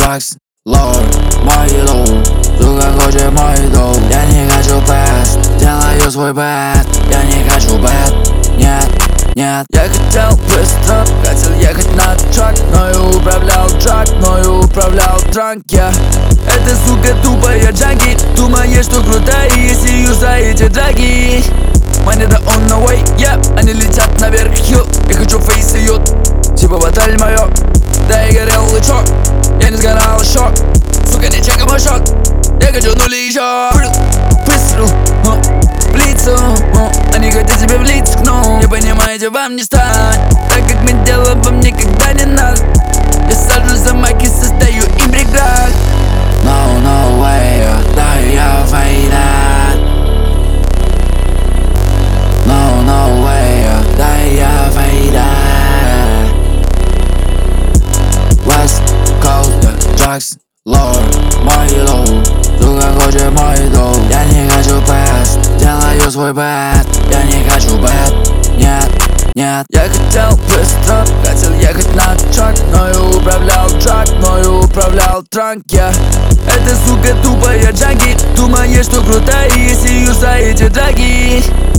Drugs, lord, мой идол. Сука хочет мой идол. Я не хочу best, делаю свой bad. Я не хочу bad, нет, нет. Я хотел быстро, хотел ехать на трак, но и управлял трак, но и управлял транк, я. Эта сука тупая джанги, думает, что крутая, если ее за эти драги. Money да on the way, yeah. Они летят наверх, хил. Я хочу фейс ее, типа баталь мое. Да и горел лычок, я не сгорал еще. Сука, не чекай мой шот, я хочу нули еще. Выстрел, в лицо, они хотят тебе в лицо, но не понимаете, вам не стать. Так как мы делаем, вам никогда не надо. Я сажусь за майк и создаю им преград. No, no way, да я фейдат. No, no way, да я фейдат. West Coast, Drugs, lord, мой идол. Сука хочет мой идол. Я не хочу best, делаю свой bad. Я не хочу bad, нет, нет. Я хотел быстро, хотел ехать на трак, но и управлял трак, но и управлял транк, я. Эта сука тупая джанги, думает, что крутая, если ее за эти драги.